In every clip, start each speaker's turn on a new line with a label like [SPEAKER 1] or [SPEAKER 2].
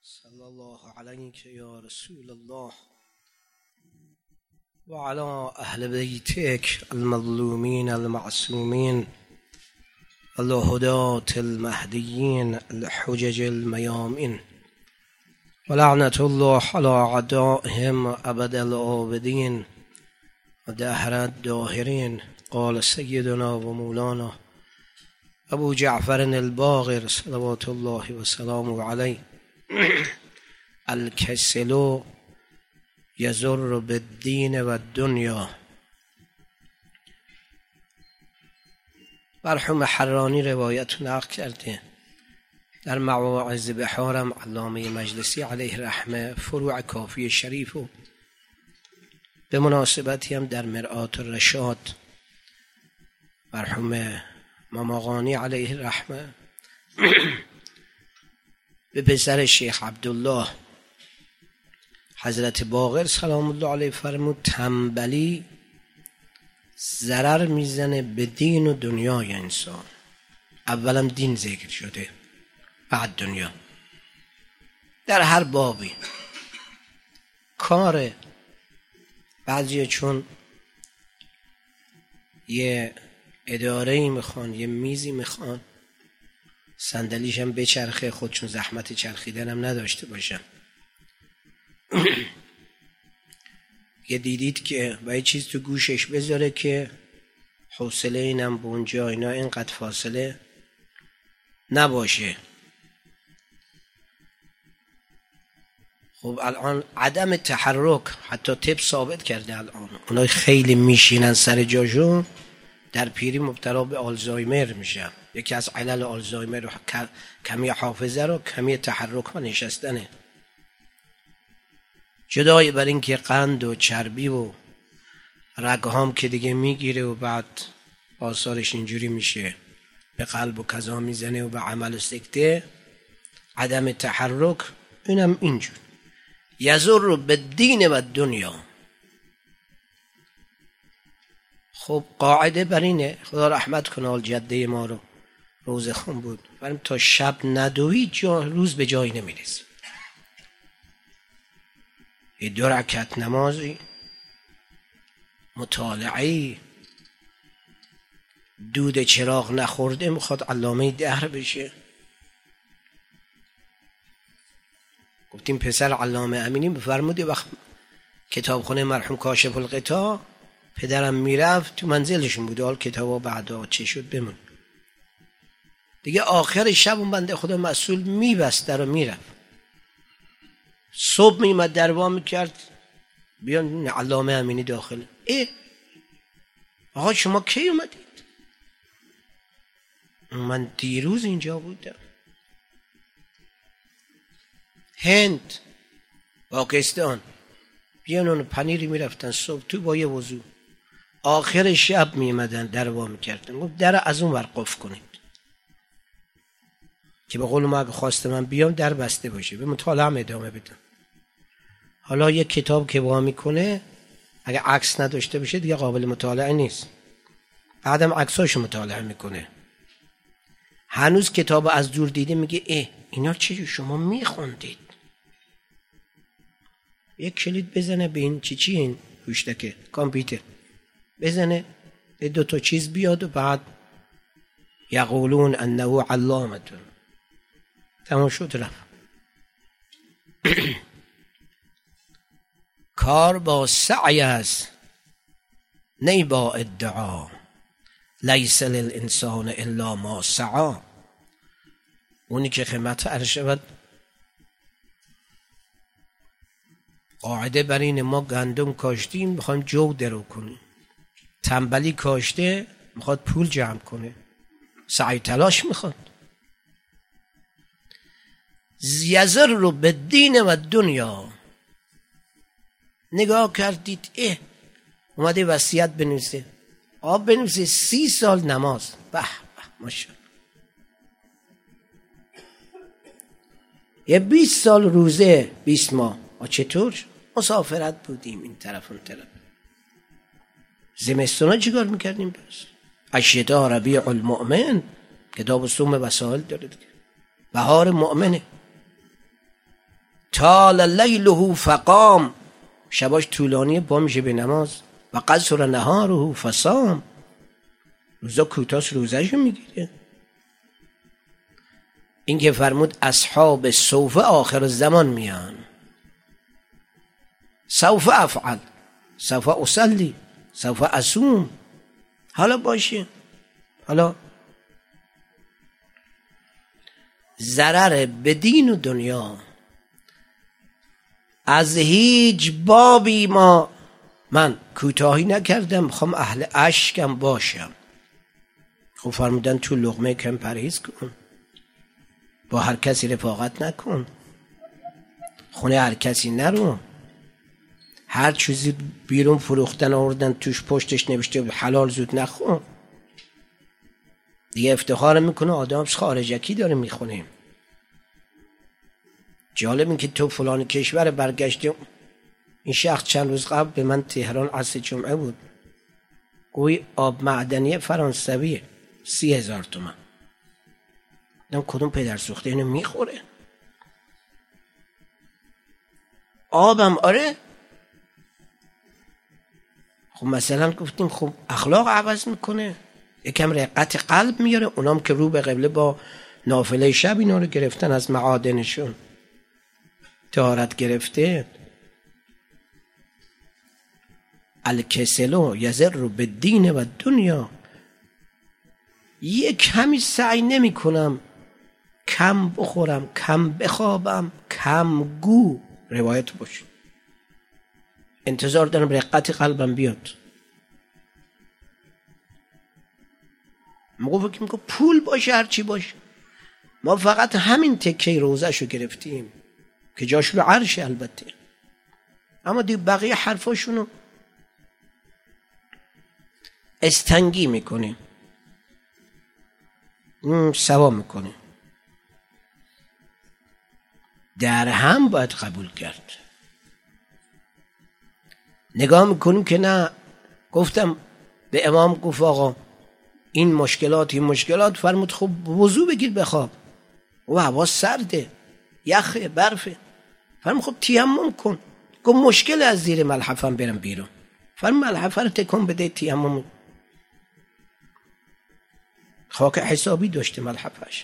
[SPEAKER 1] صلى الله عليك يا رسول الله وعلى أهل بيتك المظلومين المعصومين الهداة المهديين الحجج الميامين ولعنة الله على أعدائهم أبد الآبدين ودهر الداهرين. قال سيدنا ومولانا أبو جعفر الباقر صلوات الله وسلامه عليه: الکسل یضر بالدین و الدنیا. مرحوم حرانی روایت نقل کرده در مواعظ بحارم علامه مجلسی علیه رحمه فروع کافی شریف و به مناسبتی هم در مرآت الرشاد مرحوم ماماغانی علیه رحمه به پسر شیخ عبدالله حضرت باقر سلام الله علیه فرمود تنبلی ضرر میزنه به دین و دنیای انسان. اولم دین ذکر شده بعد دنیا. در هر بابی کار بعضی چون یه اداره‌ای میخوان، یه میزی میخوان، صندلیش هم بچرخه، خودشون زحمت چرخیدن هم نداشته باشن. یه دیدید که با یه چیز تو گوشش بذاره که حوصله اینم به اونجا اینا اینقدر فاصله نباشه. خب الان عدم تحرک حتی طب ثابت کرده الان اونای خیلی میشینن سر جاشون در پیری مبتلا به آلزایمر میشن. یکی از علل آلزایمر رو کمی حافظه رو کمی تحرک و نشستنه. جدای بر این که قند و چربی و رگهام که دیگه میگیره و بعد آثارش اینجوری میشه به قلب و کذا میزنه و به عمل سکته، عدم تحرک اینم اینجور یضر بالدین و دنیا. خب قاعده بر اینه، خدا رحمت کنه آل جده ما رو، روزه خون بود بریم تا شب ندوی روز به جایی نمیرسه. یه 2 رکعت نمازی، مطالعه‌ای، دود چراغ نخورده میخواد علامه دهر بشه. گفتیم پسر علامه امینی بفرمودی وقت کتابخونه مرحوم کاشف الغطا پدرم میرفت تو منزلشون بود، حال کتابا بعدا چه شد بمون دیگه. آخر شب اون بنده خدا مسئول میبست در و میرفت، صبح میمد دروا میکرد بیان علامه امینی داخل. آقا شما کی اومدید؟ من دیروز اینجا بودم. هند، پاکستان، بیان اون پنیری میرفتن صبح تو با یه وضو، آخر شب میمدن دروا میکردن. گفت در از اون ور قفل کنید که به قول ما اگه خواست من بیام در بسته باشه، به مطالعه ادامه بدم. حالا یک کتاب که وا میکنه اگه عکس نداشته باشه دیگه قابل مطالعه نیست، بعدم عکساشو مطالعه میکنه. هنوز کتاب از دور دیده میگه اینا چه شما میخوندید؟ یک کلید بزنه به این چی این گوشتکه کامپیوتر بزنه 2 تا چیز بیاد و بعد یقولون انه علامتون تمام شد رفت. کار با سعی است نه با ادعا، لیس للانسان الا ما سعی. اونی که خدمت عرض شود قاعده بر اینه ما گندم کاشتیم میخوایم جو درو کنیم، تنبلی کاشته میخواد پول جمع کنه، سعی تلاش میخواد. یضر بالدین و دنیا. نگاه کردید اومده وصیت بنویسه، بنویسه 30 سال نماز، به ماشاءالله، یه 20 سال روزه، 20 ماه. چطور؟ مسافرت بودیم این طرف اون طرف. زمستونا چیکار میکردیم؟ بس الشتاء ربیع المؤمن، کتاب صوم وسائل داره دیگه، بهار مؤمنه. طال لیله فقام، شباش طولانی با میشه به نماز. و قصر نهاره فصام، روزا کوتاست روزهشو میگیره. این که فرمود اصحاب سوف آخر الزمان میان، سوف افعل، سوف اصلی، سوف اصوم. حالا باشه، حالا ضرر به دین و دنیا از هیچ بابی من کوتاهی نکردم، میخوام اهل اشکم باشم. خب فرمودن تو لقمه کم پرهیز کن، با هر کسی رفاقت نکن، خونه هر کسی نرو، هر چیزی بیرون فروختن آوردن توش پشتش نوشته حلال زود نخون. دیگه افتخار میکنه آدم خارجکی داره میخونه. جالب این که تو فلان کشور برگشتی. این شخص چند روز قبل به من تهران عصر جمعه بود، گوی آب معدنی فرانسویه 30,000 تومان. دم کدوم پدر سوخته اینو میخوره؟ آبم آره. خب مثلا گفتیم خب اخلاق عوض میکنه، یکم رقت قلب میاره. اونام که رو به قبله با نافله شب اینا رو گرفتن، از معادنشون طهارت گرفته. الکسلو یزر رو به دین و دنیا. یک کمی سعی نمی کنم کم بخورم، کم بخوابم، کم گو روایت باشه. انتظار دارم رقت قلبم بیاد. موقع فکر میکنم پول باشه هرچی باشه. ما فقط همین تکه روزهشو گرفتیم که جاش رو عرشه البته، اما دیگه بقیه حرفاشونو استنگی میکنیم، سوا میکنیم. در هم باید قبول کرد. نگاه میکنیم که نه. گفتم به امام، گفت آقا این مشکلات فرمود خب وضو بگیر بخواب و هوا سرده، یخه، برفه. فرمود خب تیمم کن. گفت مشکل از زیر ملحفم برم بیرون. فرمود ملحفه رو تکون بده، تیمم. خاک حسابی داشته ملحفش.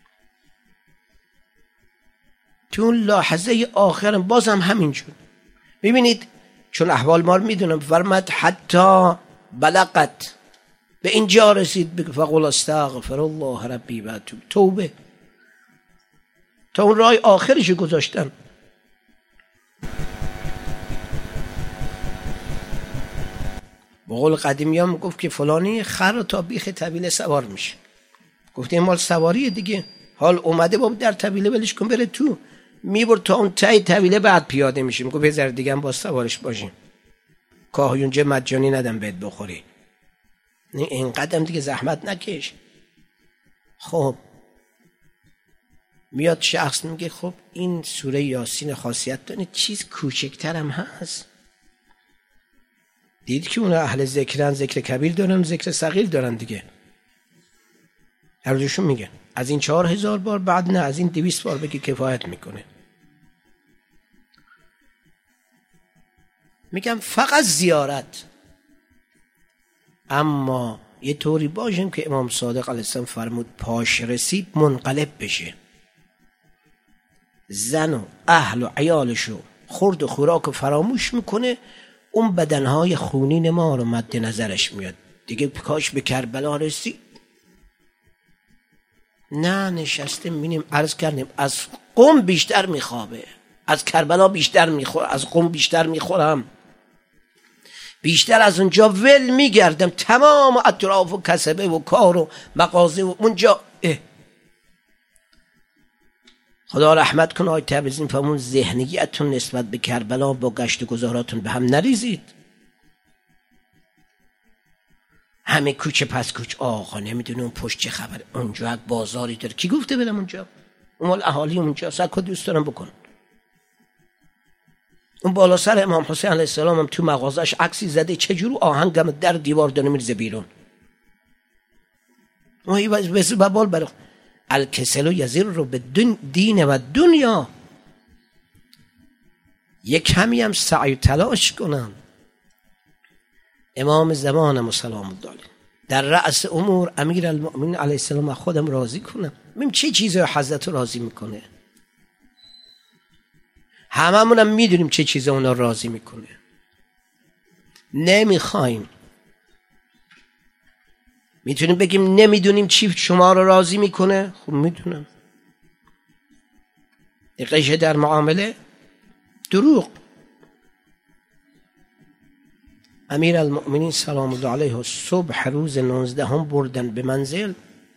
[SPEAKER 1] تو اون لحظه آخرم بازم همینجور. ببینید چون احوال ما رو میدونم. فرمد حتی بلغت، به اینجا رسید بگو فقل استغفر الله ربی و توبه. تا اون راه آخرش گذاشتن. به قول قدیمی هم گفت که فلانی خر تا بیخ طویله سوار میشه. گفتیم مال سواریه دیگه، حال اومده با در طویله ولش کن بره تو، میبر تا اون تای طویله بعد پیاده میشیم. گفت بذار دیگه هم با سوارش باشیم، کاهی اونجا مجانی ندم بهت بخوری، این قدم دیگه زحمت نکش. خب میاد شخص میگه خب این سوره یاسین خاصیت داره، چیز کوچکتر هم هست. دید که اون اهل ذکرن، ذکر کبیر دارن، ذکر صغیر دارن دیگه. هر دوشون میگه از این 4,000 بار بعد نه، از این 200 بار بگی کفایت میکنه. میگم فقط زیارت. اما یه طوری باشیم که امام صادق علیه السلام فرمود پاش رسید منقلب بشه، زن و اهل و عیالشو خورد و خوراک و فراموش میکنه، اون بدنهای خونین ما رو مد نظرش میاد. دیگه کاش به کربلا رسید. نه نشسته میبینیم، عرض کردیم از قم بیشتر میخوابه، از کربلا بیشتر میخوره، از قم بیشتر میخورم، بیشتر از اونجا ول میگردم، تمام اطراف و کسبه و کار و مغازه و اونجا. خدا رحمت کنه آقای تبریزی، فرمون ذهنیتون نسبت به کربلا با گشت گذاراتون به هم نریزید. همه کوچه پس کوچه، آقا نمیدونه اون پشت چه خبر، اونجا یک بازاری داره، کی گفته برم اونجا؟ اون مال اهالی اونجا، سکو دوست دارم بکن. اون بالا سر امام حسین علیه السلام هم تو مغازش عکسی زده، چجور آهنگم در دیوار داره میرزه بیرون. اون بس ببال برو الکسلو یزیر رو به دین و دنیا. یک کمی هم سعی تلاش کنن امام زمانم سلام الله علیه در رأس امور امیر المؤمنین علیه السلام خودم راضی کنم. ببین چه چیزی حضرت راضی میکنه. هممونم میدونیم چه چیزی اونا راضی میکنه. نمیخوایم. میتونیم بگیم نمیدونیم چی شما رو راضی میکنه. خب میدونم. قشه در معامله دروغ. امیر المؤمنین سلام الله علیه صبح روز 19 هم بردن به منزل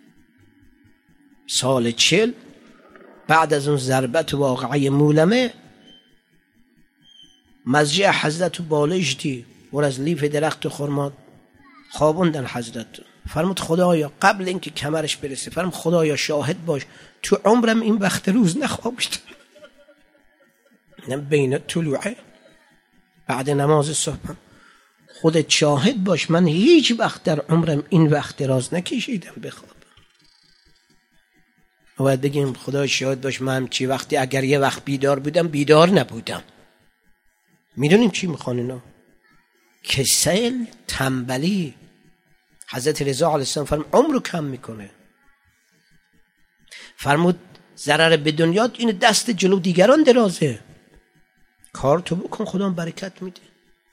[SPEAKER 1] سال 40 بعد از اون ضربت واقعه مولمه. مضجع حضرت بالش دی ور از لیف درخت خرما خوابوندن حضرت. فرمود خدایا قبل اینکه کمرش برسه فرمود خدایا شاهد باش تو عمرم این وقت روز نخوابیدم. بین طلوعه بعد نماز صبح خودت شاهد باش من هیچ وقت در عمرم این وقت دراز نکشیدم بخوابم. باید بگیم خدا شاهد باش من چی وقتی اگر یه وقت بیدار بودم بیدار نبودم. میدونیم چی میخوان اینا؟ کسل، تنبلی. حضرت رضا علیه السلام فرمود عمر رو کم میکنه. فرمود ضرر به دنیا این دست جلو دیگران درازه. کار تو بکن خدا برکت میده.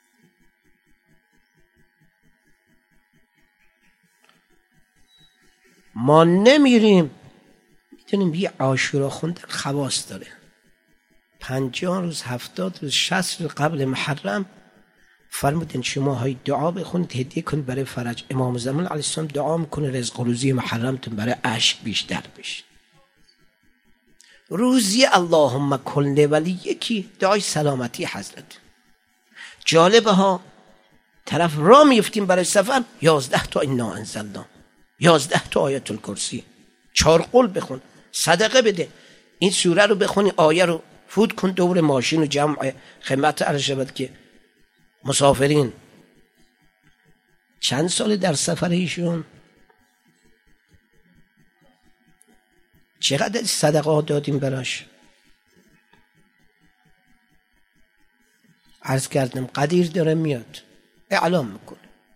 [SPEAKER 1] ما نمیریم. میدونیم یه عاشورا خوندن خواص داره. 50 روز 70 روز 60 روز قبل محرم فرمودن شما های دعا بخونید هدیه کنید برای فرج. امام زمان علیه السلام دعا میکنه رزق و روزی محرمتون برای عشق بیشتر بشه. روزی اللهم کل ولی یکی دعای سلامتی حضرت. جالبه ها طرف را میفتیم برای سفر 11 تا انا انزلنا 11 تا آیت الکرسی 4 قل بخون صدقه بده. این سوره رو بخونی آیه رو فوت کن دور ماشین و جمع خدمت عرض شود که مسافرین چند سال در سفر ایشون چقدر صدقه دادیم براش. عرض کردم قدیر داره میاد اعلام میکنه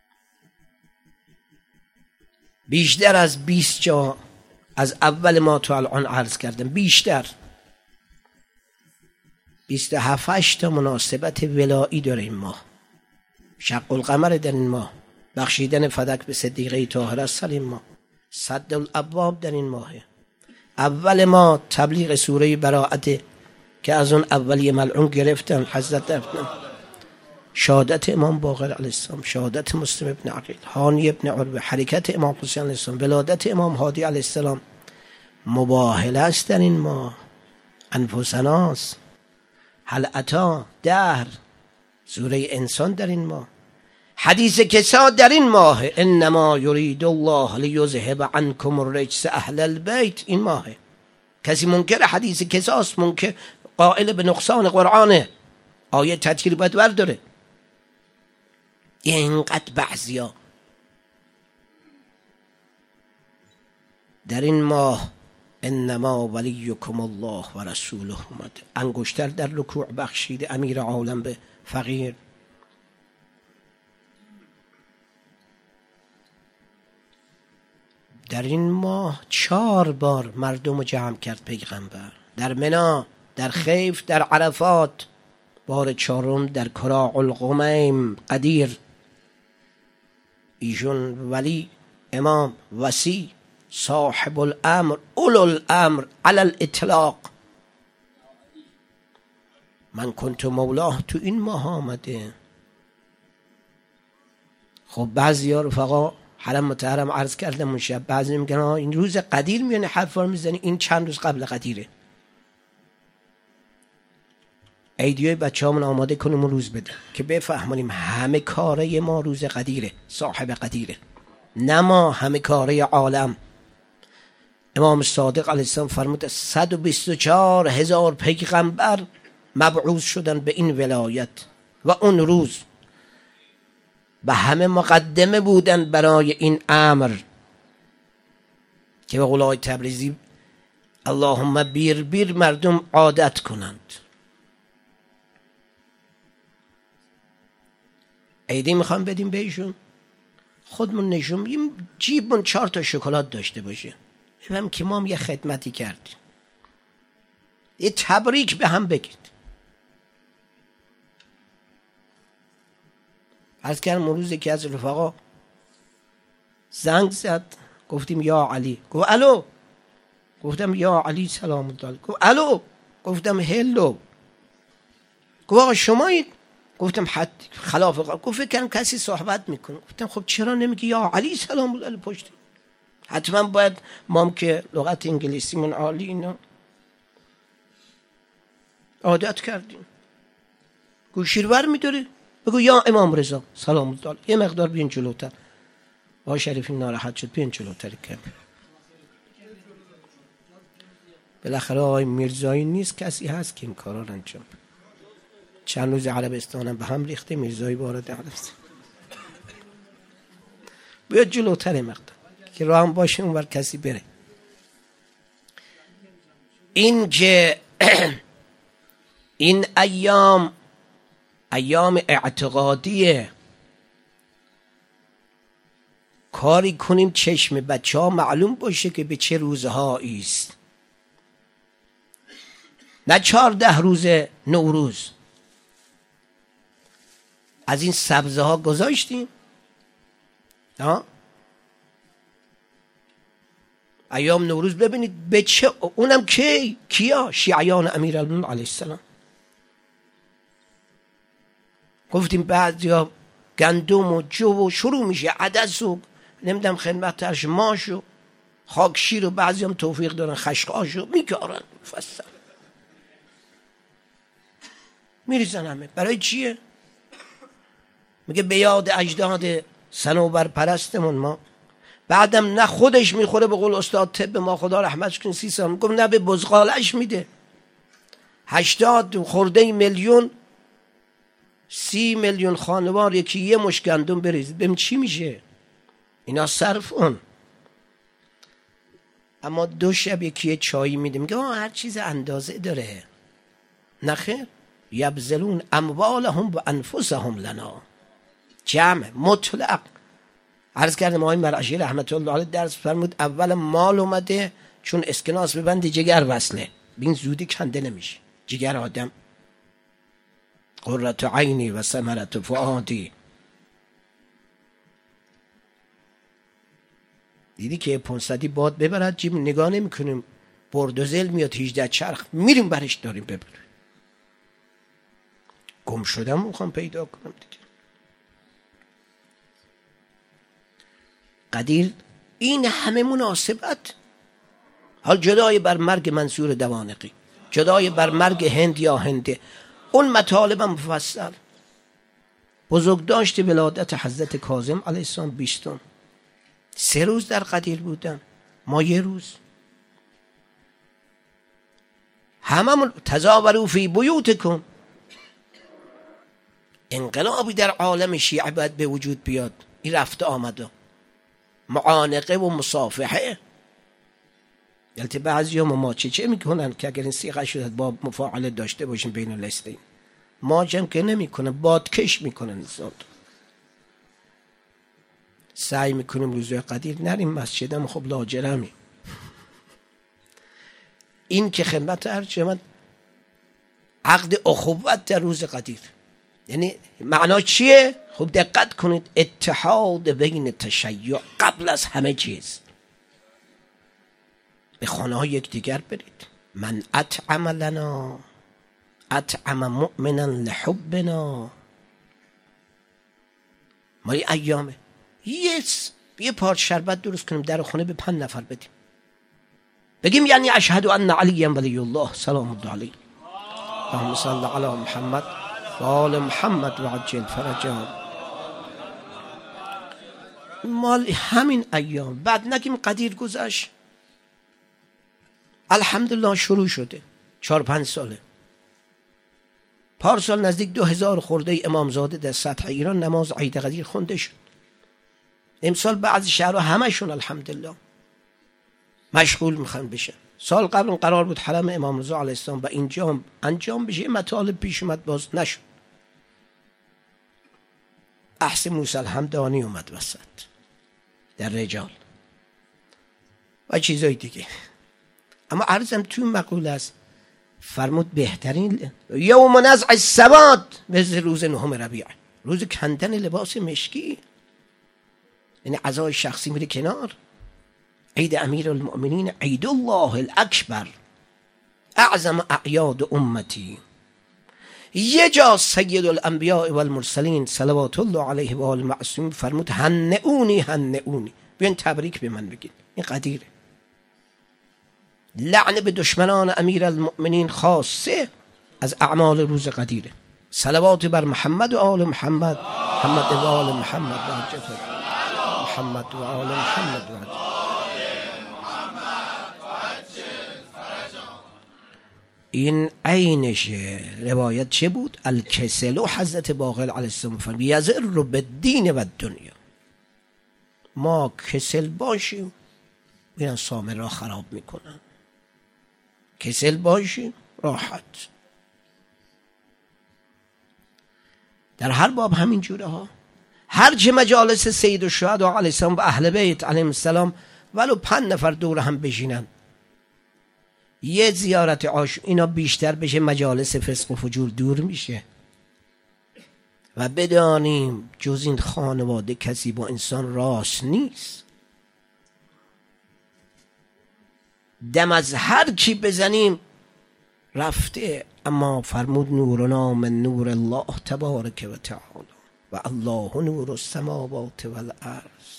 [SPEAKER 1] بیشتر از 20 جا از اول ما تو الان عرض کردم بیشتر 27 تا مناسبت ولایی داره این ماه. شق القمر در این ماه، بخشیدن فدک به صدیقه طاهره سر این ماه، سد الابواب در این ماه. اول ما تبلیغ سوره براءت که از اون اولی ملعون گرفتن حضرت رفتن. شهادت امام باقر علیه السلام، شهادت مسلم ابن عقیل، هانی ابن عروه، حرکت امام حسین علیه السلام، ولادت امام هادی علیه السلام. مباهله است در این ماه. انفسناس، هل اتا، دهر، سوره انسان در این ماه. حدیث کسا در این ماه. انما یرید الله لیذهب عنکم الرجس اهل البیت. این ماه کسی منکر حدیث کساست، منکر قائل به نقصان قرآنه. آیه تطهیر باید برداره. اینقدر بعضیا در این ماه انما ولیکم الله و رسوله اومد. انگشتر در رکوع بخشید امیر عالم به فقیر. در این ماه 4 بار مردم رو جمع کرد پیغمبر. در منا، در خیف، در عرفات. بار 4 در کراع القمیم قدیر. ایشون ولی، امام، وصی، صاحب الامر، اولو الامر علی الاطلاق. من کنت مولاه تو این ماه آمده. خب بعضی ها رفقا حرم متحرم عرض کردم اون شب، بعضی میگن این روز قدیر میانه حرفا رو میزنی، این چند روز قبل قدیره. ایدیوی بچه همون آماده کنیم اون روز بده که بفهمونیم همه کاره ما روز قدیره، صاحب قدیره، نه ما همه کاره عالم. امام صادق علیه السلام فرمود 124,000 پیغمبر مبعوث شدن به این ولایت و اون روز و همه مقدمه بودن برای این امر که به قول تبریزی اللهم بیر بیر مردم عادت کنند. عیدی میخوام بدیم بهشون، خودمون نشون میدیم، جیبمون 4 تا شکلات داشته باشه، بفهم که ما هم یه خدمتی کردیم، یه تبریک به هم بگید. عرض کردم اون روز که از رفقا زنگ زد، گفتیم یا علی، گفت الو، گفتم یا علی سلام الله، گفت الو، گفتم هلو، گفت آقا شمایید؟ گفتم حد خلاف، گفت فکر کنم کسی صحبت میکنه. گفتم خب چرا نمیگی یا علی سلام الله پشت؟ حتما باید مام که لغت انگلیسیمون عالی اینا عادت کردیم. گوشیرور میداره بگو یا امام رضا سلام الله، یه مقدار بیان جلوتر. با شریفی ناراحت شد، بیان جلوتر کم. بالاخره آقای میرزایی نیست، کسی هست که این کارا رو انجام بده. چند روز عربستانم به هم ریخته، میرزایی وارد عربستان. بیاد جلوتر مقدار که راه هم باشه اون بر کسی بره. این که این ایام اعتقادیه، کاری کنیم چشم بچه ها معلوم باشه که به چه روزهایی است، نه 14 روز نوروز. از این سبزه ها گذاشتیم ها؟ ایام نوروز ببینید به چه، اونم کیا؟ شیعیان امیرالمومنین علیه السلام. گفتیم بعضیا گندم و جو و شروع میشه عدس و نمیدونم خدمتش ماش و خاکشیر و بعضی هم توفیق دارن خشقاش رو میکارن مفصل میریزن همه. برای چیه؟ میگه به یاد اجداد صنوبر پرستمون ما. بعدم نه خودش میخوره، به قول استاد طب ما خدا رحمتش کنه 30 سال گفت نه به بزغالش میده. 80 خورده میلیون 30 میلیون خانوار یکی یه مش گندم بریزید، ببین چی میشه. اینا صرف اون. اما 2 شب یکی چایی میده، میگه هر چیز اندازه داره. نخیر، یبذلون اموالهم و انفسهم لنا. جمع مطلق. عرض کردم آقای مرعشی رحمت الله علیه درس فرمود اول مال اومده چون اسکناس ببندی جگر وصله، بین زودی کنده نمیشه. جگر آدم قرة عینی و ثمرة فؤادی. دیدی که 500 باد ببرد جیب نگاه نمی کنیم، بردوزل میاد 18 چرخ میریم برش داریم ببریم. گم شدم میخوام پیدا کنم دیگه. قدیر این همه مناسبت. حال جدای بر مرگ منصور دوانقی، جدای بر مرگ هند یا هنده، اون مطالب مفصل. بزرگداشت ولادت حضرت کاظم علیه السلام 20م 3 روز در قدیر بودن، ما 1 روز. هممون تزاوروا فی بیوتکم. انقلابی در عالم شیعه باید به وجود بیاد. این رفته آمده معانقه و مصافحه. البته بعضی هم ماچه میکنن که اگر این صیغه شده با مفاعله داشته باشیم بین الاثنین، ماچم که نمیکنن، بادکش میکنن انسان. سعی میکنیم روزهای قدیر نریم مسجدم، خب لاجرمی. این که خدمت ارجمند عقد اخوت در روز قدیر، یعنی معنا چیه؟ خب دقت کنید، اتحاد بین تشیع قبل از همه چیز. به خانه های یک دیگر برید. من اطعم لنا اطعم مؤمنا لحبنا. ما این ایامه یه پارچ شربت درست کنیم در خونه به 5 نفر بدیم، بگیم یعنی اشهد ان علی ولی الله سلام الله علیه. اللهم صل علی محمد و آل محمد و عجل فرجهم. مال همین ایام. بعد نگیم قدیر گذشت، الحمدلله شروع شده 4-5 ساله. پارسال نزدیک 2000 خورده امامزاده در سطح ایران نماز عید قدیر خونده شد. امسال بعضی شهرها همشون الحمدلله مشغول میخوان بشن. سال قبل قرار بود حرم امام رضا علیه السلام با اینجا انجام بشه، مطالب پیش اومد باز نشد. احس موسی الحمدانی اومد وسط در رجال و چیزای دیگه. اما عرضم توی مقوله است فرمود بهترین یوم نزع السواد مثل روز نهم ربیع، روز کندن لباس مشکی، یعنی عزای شخصی میره کنار. عید امیر المؤمنین عید الله الاکبر اعظم اعیاد امتی. یه جا سید الانبیاء و المرسلین صلوات الله علیه و آل معصوم فرمود هنئونی هنئونی، بیاین تبریک به من بگید. این قدیره. لعن به دشمنان امیر المؤمنین خاصه از اعمال روز قدیره. صلوات بر محمد و آل محمد، محمد و آل محمد و حجت محمد و آل محمد و حجت. این عینشه. روایت چه بود؟ الکسل و حضرت باقر علیه السلام فرمود یزر رو به دین و دنیا. ما کسل باشیم میرن سامر را خراب میکنن، کسل باشیم راحت. در هر باب همین جوره ها. هر چه مجالس سید الشهدا علیه السلام و اهل بیت علیهم السلام ولو 5 نفر دور هم بشینن، یه زیارت اینا بیشتر بشه، مجالس فسق و فجور دور میشه. و بدانیم جز این خانواده کسی با انسان راست نیست. دم از هر کی بزنیم رفته. اما فرمود نورنا من نور الله تبارک و تعالی و الله نور السماوات و الارض.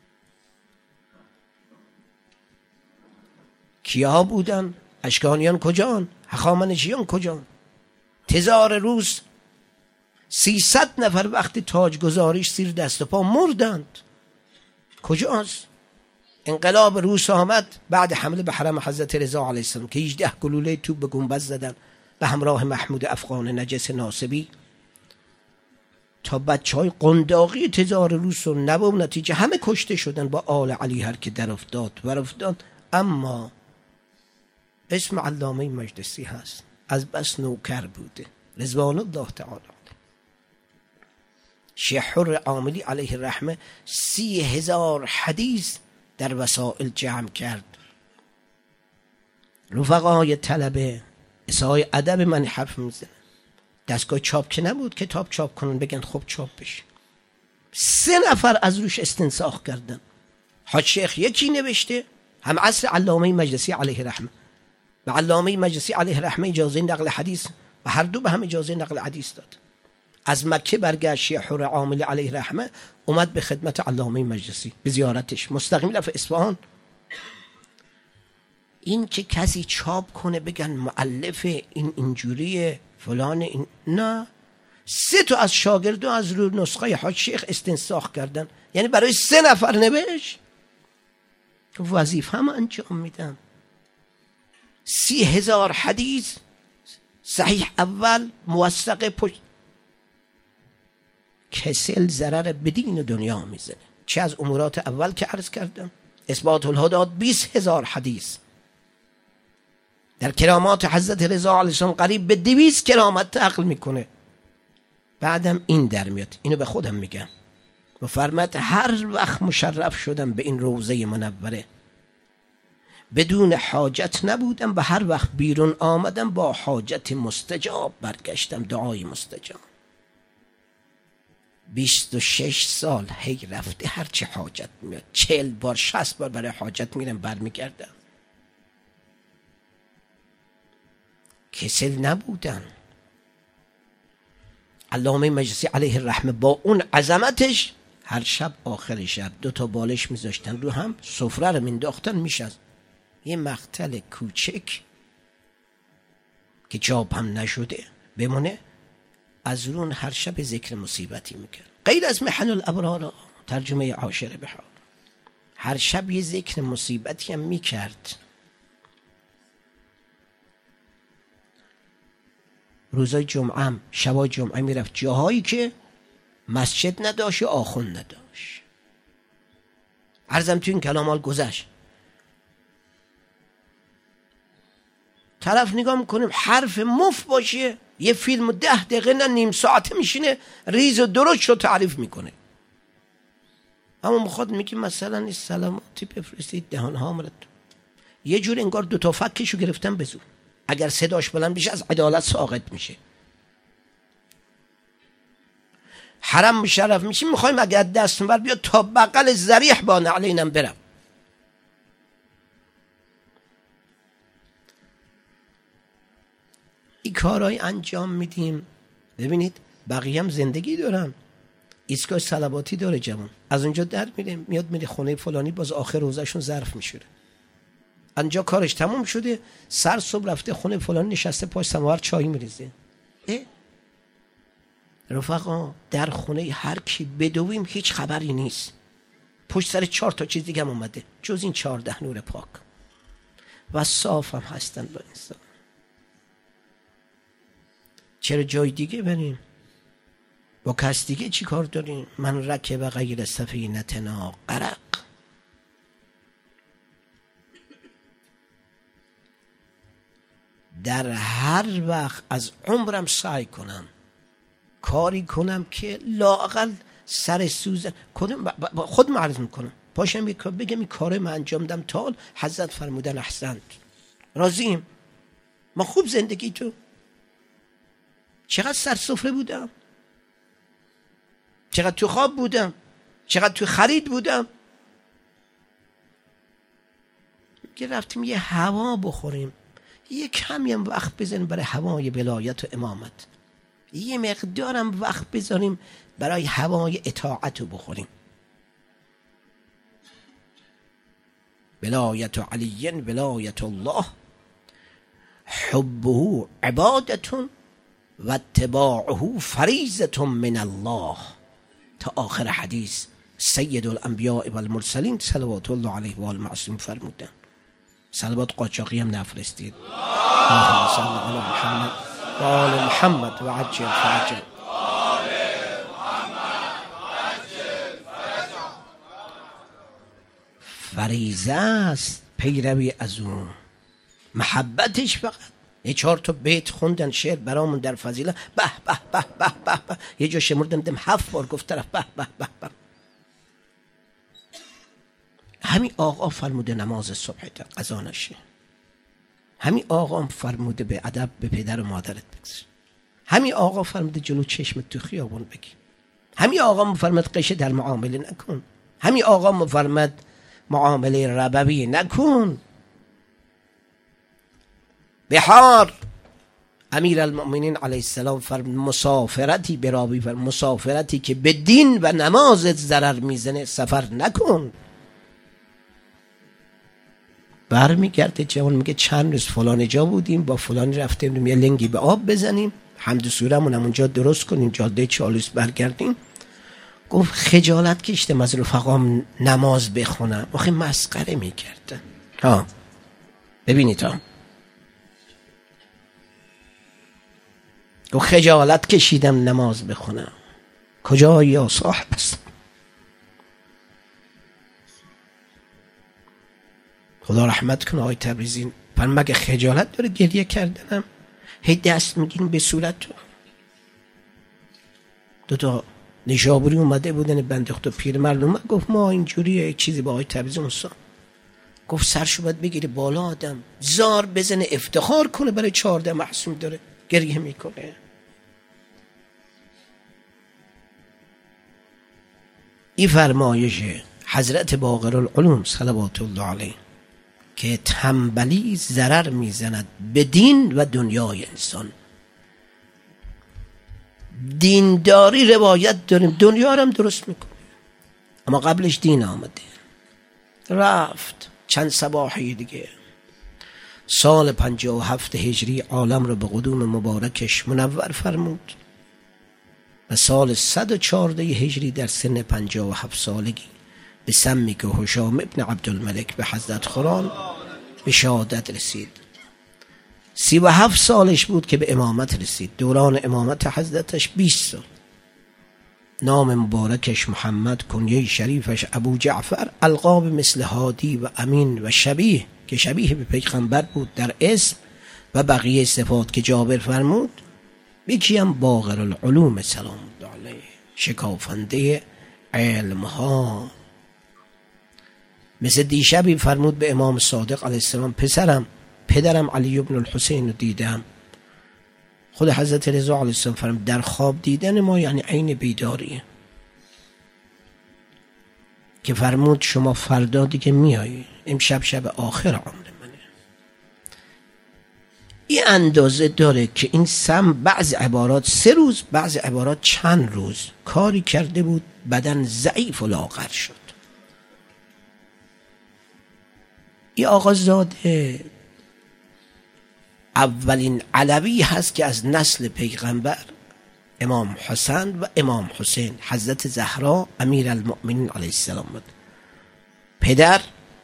[SPEAKER 1] کیا بودن؟ اشکانیان کجان؟ هخامنشیان کجان؟ تزار روز 300 نفر وقتی تاج گذاریش زیر دست و پا مردند. کجاست؟ انقلاب روس آمد بعد حمله به حرم حضرت رضا علیه السلام که 18 گلوله توپ به گنبد زدن به همراه محمود افغان نجس ناصبی تا بچهای قنداقی تزار روس و نبو نتیجه همه کشته شدن با آل علی هر که در افتاد. اما اسم علامه مجلسی هست، از بس نوکر بوده رضوان الله تعالی. شیخ حر عاملی علیه الرحمه 30,000 حدیث در وسائل جمع کرد. رفقای طلبه اسای ادب من حرف میزنه، دستگاه چاپ که نبود کتاب چاپ کنن بگن خب چاپ بشه. 3 نفر از روش استنساخ کردن. حاج شیخ یکی نوشته هم عصر علامه مجلسی علیه الرحمه، و علامه مجلسی علیه الرحمه اجازه نقل حدیث و هر دو به هم اجازه نقل حدیث داد. از مکه برگشت شیخ حر عاملی علیه الرحمه، اومد به خدمت علامه مجلسی به زیارتش، مستقیم رفت اصفهان. این که کسی چاپ کنه بگن مؤلف این اینجوریه فلان این، نه. 3 تا از شاگردان از روی نسخه حاج شیخ استنساخ کردن، یعنی برای 3 نفر نوشت. وظیفه هم انجام میدم. 30,000 حدیث صحیح اول موثق پشت. کسل ضرر به دین دنیا میزنه. چه از امورات اول که عرض کردم، اثبات الهدات 20,000 حدیث در کرامات حضرت رضا علیه السلام قریب به 200 کرامت نقل میکنه. بعدم این در میاد، اینو به خودم میگم و فرمت هر وقت مشرف شدم به این روضه منوره بدون حاجت نبودم و هر وقت بیرون آمدم با حاجت مستجاب برگشتم، دعای مستجاب. 26 سال هی رفته هر چه حاجت میاد، 40 بار 60 بار برای حاجت میرم برمیگردم. کسل نبودن. علامه مجلسی علیه الرحمه با اون عظمتش هر شب آخر شب 2 تا بالش میذاشتن رو هم، سفره رو مینداختن میشد یه مقتل کوچک که چاپ هم نشده بمونه، از رون هر شب ذکر مصیبتی میکرد. غیر از محن الابرار، ترجمه عاشر بهار، هر شب یه ذکر مصیبتی هم میکرد. روزای جمعه هم شبای جمعه میرفت جاهایی که مسجد نداشت یا آخوند نداشت. عرضم تو این کلامال گذشت. طرف نگاه میکنیم حرف مف باشه یه فیلم 10 دقیقه نه نیم ساعته میشینه ریز و درشت رو تعریف میکنه. اما میخواد میگه مثلا این سلاماتی بفرستید دهان هامرت، یه جور انگار 2 تا فکشو گرفتن به زور. اگر صداش بلند بشه از عدالت ساقط میشه. حرم مشرف میشیم میخوایم اگر دست بر بیاد تا بغل ذریح با نعلینم برم. این کارهای انجام میدیم. ببینید بقیه هم زندگی دارن. ایستگاه صلواتی داره جوان، از اونجا در میره میاد میره خونه فلانی، باز آخر روزشون ظرف میشوره. انجا کارش تموم شده، سر صبح رفته خونه فلانی نشسته پاش سماور چای میریزه. رفقا در خونه هر کی بدویم هیچ خبری نیست. پشت سر 4 تا چیز دیگه هم اومده جز این 14 نور پاک و صاف هم هستن با انسان. چرا جای دیگه بریم؟ با کس دیگه چی کار داریم؟ من رکب غیر سفینتنا غرق. در هر وقت از عمرم سعی کنم کاری کنم که لااقل سر سوزن خود معرض میکنم، پاشم بگم این کار من انجام دم تا حضرت فرمودن احسنت، راضیم، ما خوب زندگی تو، چقدر سر سفره بودم، چقدر تو خواب بودم، چقدر تو خرید بودم. که رفتیم یه هوا بخوریم، یه کمی هم وقت بزنیم برای هوای ولایت و امامت، یه مقدارم وقت بذاریم برای هوای اطاعت رو بخوریم. ولایت علی ولایت الله حبه عبادت و اتباعه فریضة من الله، تا آخر حدیث سید الانبیاء و المرسلین صلوات الله علیه و آل معصوم فرمودن. صلوات قاچاقی هم نفرستید. اللهم صل علی محمد و آل محمد و عجل فرجه. فریضه است پیروی از اون، محبتش. فقط یه 4 تا بیت خوندن شعر برامون در فضیلت، به به به به به به، یه جا شمردم دم 7 بار گفت طرف به به به به. همین آقا فرموده نماز صبح قضا نشه، همین آقا فرموده به ادب به پدر و مادرت بگذر، همین آقا فرموده جلو چشمت تو خیابون بگی، همین آقا مفرمد قشه در معامله نکن، همین آقا مفرمد معامله ربوی نکن. بهار امیر المؤمنین علیه السلام فرمود مسافرتی براوی، مسافرتی که به دین و نمازت ضرر میزنه سفر نکن. برمیگرده جوان میگه چند روز فلان جا بودیم، با فلانی رفتیم یه لنگی به آب بزنیم، حمد و سورمون هم اونجا درست کنیم، جاده چالوس برگردیم. گفت خجالت کشتم از رفقام نماز بخونم، آخه مسخره میکردن. ها ببینید ها، گفت خجالت کشیدم نماز بخونم، کجا یا صاحب است؟ خدا رحمت کنه آقای تبریزی، پر مگه خجالت داره گریه کردنم؟ هی دست میگین به صورت تو. 2 تا نشابوری اومده بودن بنده خدا پیرمرد اومد گفت ما اینجوری چیزی با آقای تبریزی مستان، گفت سرشو باید بگیره بالا، آدم زار بزنه افتخار کنه برای 14 معصوم داره گریه میکنه. این فرمایش حضرت باقر العلوم صلوات الله علیه که تنبلی ضرر میزند به دین و دنیای انسان. دینداری روایت داریم، دنیا رو هم درست میکنه، اما قبلش دین آمده. رفت چند صباحی دیگه سال 57 هجری عالم رو به قدوم مبارکش منور فرمود و سال 114 هجری در سن 57 سالگی به سمی که هشام ابن عبدالملک به حضرت خوران به شهادت رسید. 37 سالش بود که به امامت رسید. دوران امامت حضرتش 20 سال. نام مبارکش محمد، کنیه شریفش ابو جعفر، القاب مثل هادی و امین و شبیه که شبیه به پیغمبر بود در اسم و بقیه صفات که جابر فرمود. یکی هم باقر العلوم سلام الله علیه، شکافنده علم ها. مثل دیشبی فرمود به امام صادق علیه السلام پدرم علی بن الحسین رو دیدم. خود حضرت رضا علیه السلام فرمود در خواب دیدن ما یعنی عین بیداریه، که فرمود شما فردا دیگه میایی، امشب شب آخر عمر منه. این اندازه داره که این سم بعض عبارات 3 روز، بعض عبارات چند روز کاری کرده بود بدن ضعیف و لاغر شد. این آقازاده اولین علوی هست که از نسل پیغمبر امام حسن و امام حسین حضرت زهرا امیر المؤمنین علیه السلام بود. پدر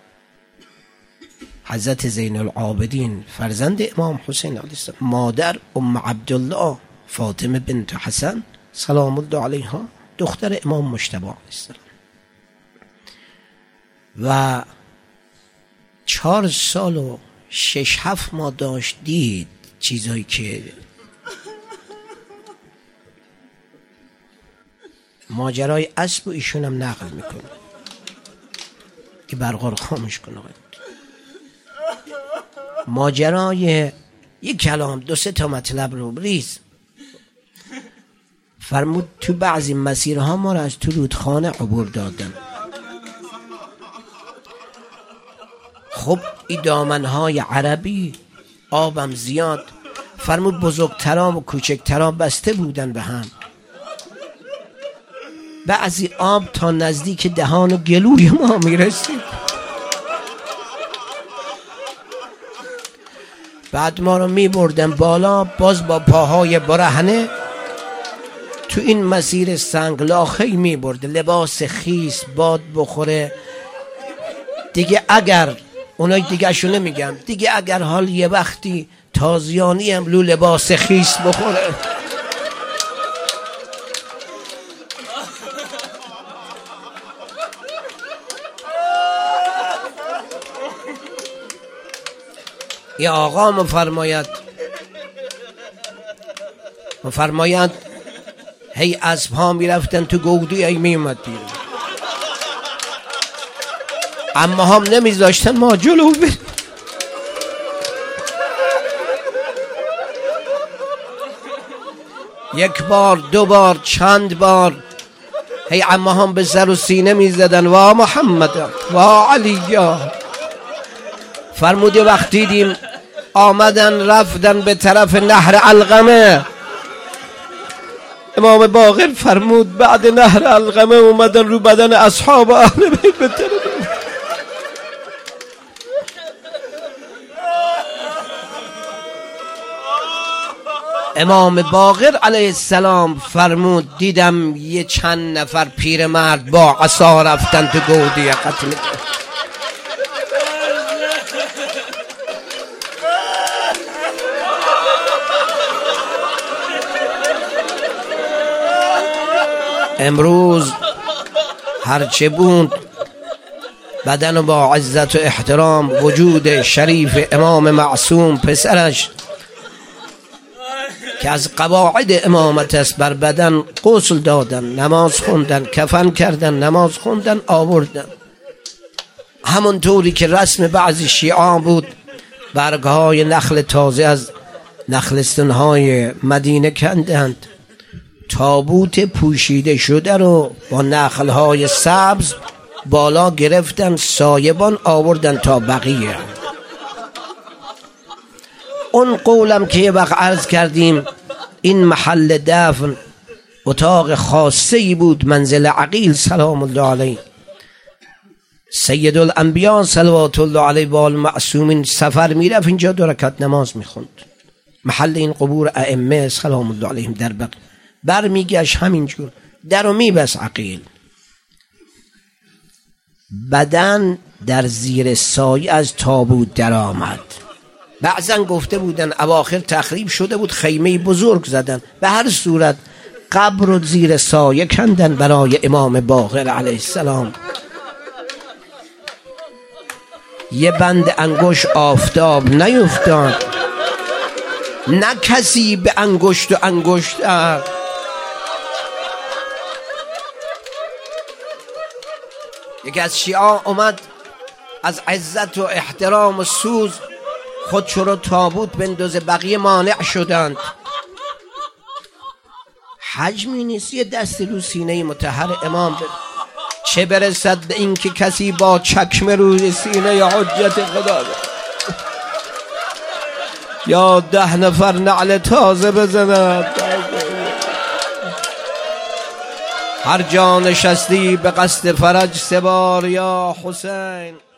[SPEAKER 1] حضرت زین العابدین فرزند امام حسین علیه السلام، مادر ام عبدالله فاطمه بنت حسن سلام الله علیها دختر امام مجتبی علیه السلام. و 4 سال و 6-7 ماه داشت دید چیزایی که ماجرای اسب و ایشون هم نقل میکنه که برقا رو خاموش کنه. ماجرای یک کلام 2-3 تا مطلب رو ریز فرمود. تو بعضی مسیرها ما رو از تو رودخانه عبور دادن. خب این دامنهای عربی آبم زیاد، فرمود بزرگترا و کوچکترا بسته بودن به هم. بعضی آب تا نزدیک دهان و گلوی ما میرسید. بعد ما رو میبردن بالا، باز با پاهای برهنه تو این مسیر سنگلاخی میبرد، لباس خیس باد بخوره دیگه. اگر اونای دیگه شو نمیگم دیگه، اگر حال یه وقتی تازیانی هم لو لباس خیس بخوره یه آقا مفرماید هی اسب ها میرفتن تو گودی، ای میومد بیرون، اما هم نمیذاشتن ما جلو بریم. یک بار 2 بار چند بار هی اما هم به سر و سینه میزدن وا محمد وا علی. فرموده وقتی دیدیم آمدن رفتن به طرف نهر علقمه، امام باقر فرمود بعد نهر علقمه اومدن رو بدن اصحاب اهل بیت به طرف. امام باقر علیه السلام فرمود دیدم یه چند نفر پیرمرد با عصا رفتن تو گودی قتل. امروز هرچه بود بدن با عزت و احترام وجود شریف امام معصوم پسرش که از قواعد امامت است بر بدن غسل دادن، نماز خوندن، کفن کردن، نماز خوندن، آوردن. همونطوری که رسم بعضی شیعان بود برگهای نخل تازه از نخلستانهای مدینه کندند، تابوت پوشیده شده رو با نخلهای سبز بالا گرفتن، سایبان آوردن تا بقیه. اون قولم که یه وقت عرض کردیم این محل دفن اتاق خاصه‌ای بود، منزل عقیل سلام الله علیه. سید الانبیاء صلوات الله علیه و المعصومین سفر میرفت اینجا 2 رکعت نماز میخوند. محل این قبور ائمه سلام الله علیهم در بقیع. برمیگشت همینجور درو میبست عقیل. بدن در زیر سایه از تابوت در آمد. بعضن گفته بودن اواخر تخریب شده بود، خیمه بزرگ زدن. به هر صورت قبر رو زیر سایه کندن برای امام باقر علیه السلام. یه بند انگوش آفتاب نیفتاد. نه کسی به انگشت و انگشتر. یکی از شیعا اومد از عزت و احترام و سوز خودشو رو تابوت بندازه، بقیه مانع شدند. حجمی نیست یه دست رو سینه مطهر امام چه برسد به این که کسی با چکمه روی سینه حجت خدا یا 10 نفر نعل تازه بزند. هر جا نشستی به قصد فرج 3 بار یا حسین.